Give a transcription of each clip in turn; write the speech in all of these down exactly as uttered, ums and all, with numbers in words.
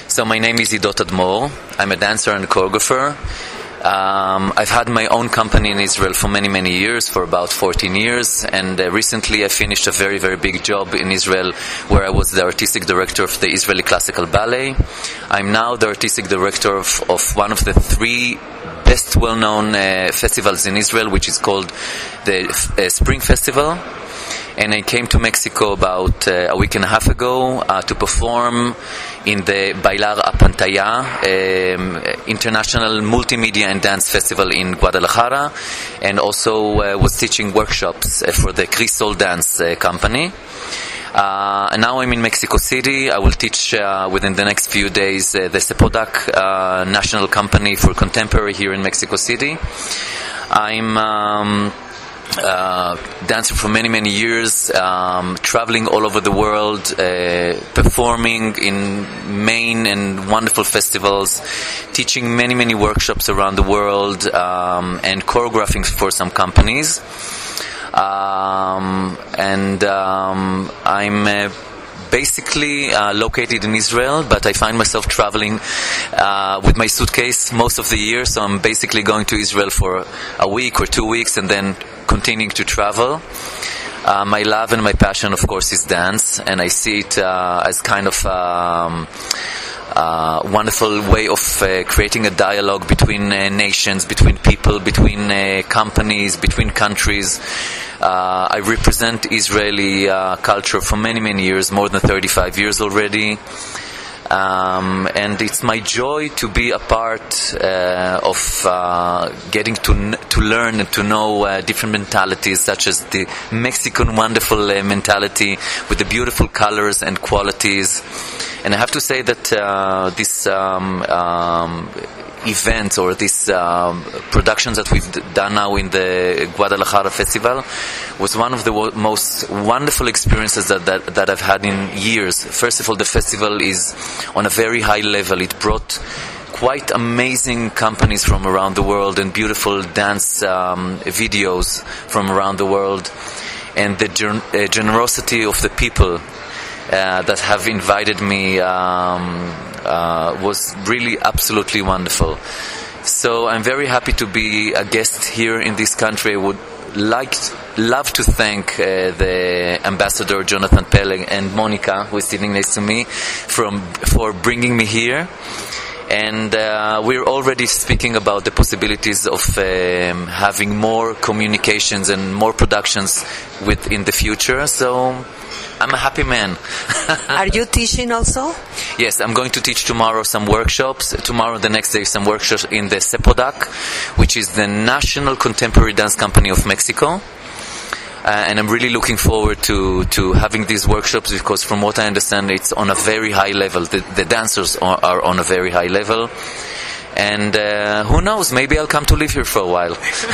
So my name is Idot Admor. I'm a dancer and choreographer. Um, I've had my own company in Israel for many, many years, for about fourteen years, and uh, recently I finished a very, very big job in Israel where I was the artistic director of the Israeli Classical Ballet. I'm now the artistic director of, of one of the three best well-known uh, festivals in Israel, which is called the uh, Spring Festival. And I came to Mexico about uh, a week and a half ago uh, to perform in the Bailar a Pantalla um, International Multimedia and Dance Festival in Guadalajara, and also uh, was teaching workshops uh, for the Crisol Dance uh, Company. Uh, and now I'm in Mexico City. I will teach uh, within the next few days uh, the Sepodak uh, National Company for Contemporary here in Mexico City. I'm... Um, Uh, dancing for many, many years, um, traveling all over the world, uh, performing in main and wonderful festivals, teaching many, many workshops around the world, um, and choreographing for some companies. Um, and um, I'm uh, basically uh, located in Israel, but I find myself traveling uh, with my suitcase most of the year, so I'm basically going to Israel for a week or two weeks and then continuing to travel. Uh, my love and my passion, of course, is dance, and I see it uh, as kind of um, uh, wonderful way of uh, creating a dialogue between uh, nations, between people, between uh, companies, between countries. Uh, I represent Israeli uh, culture for many, many years, more than thirty-five years already. Um, and it's my joy to be a part uh, of uh, getting to n- to learn and to know uh, different mentalities, such as the Mexican wonderful uh, mentality with the beautiful colors and qualities. And I have to say that uh, this um, um, events or these um, productions that we've d- done now in the Guadalajara Festival was one of the wo- most wonderful experiences that, that that I've had in years. First of all, the festival is on a very high level. It brought quite amazing companies from around the world and beautiful dance um, videos from around the world, and the gen- uh, generosity of the people Uh, that have invited me um, uh, was really absolutely wonderful. So I'm very happy to be a guest here in this country. I would like, love to thank uh, the ambassador Jonathan Pelle and Monica, who is sitting next to me, from for bringing me here. And uh, we're already speaking about the possibilities of um, having more communications and more productions with in the future. So I'm a happy man. Are you teaching also? Yes, I'm going to teach tomorrow some workshops. Tomorrow, the next day, some workshops in the Sepodak, which is the National Contemporary Dance Company of Mexico. Uh, and I'm really looking forward to, to having these workshops, because from what I understand, it's on a very high level. The, the dancers are, are on a very high level. And uh, who knows, maybe I'll come to live here for a while.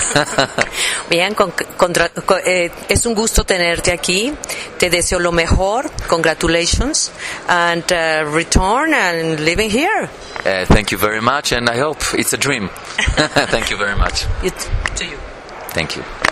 Bien, con, contra, con, eh, es un gusto tenerte aquí. Te deseo lo mejor. Congratulations. And uh, return and living here. Uh, thank you very much, and I hope it's a dream. Thank you very much. It, to you. Thank you.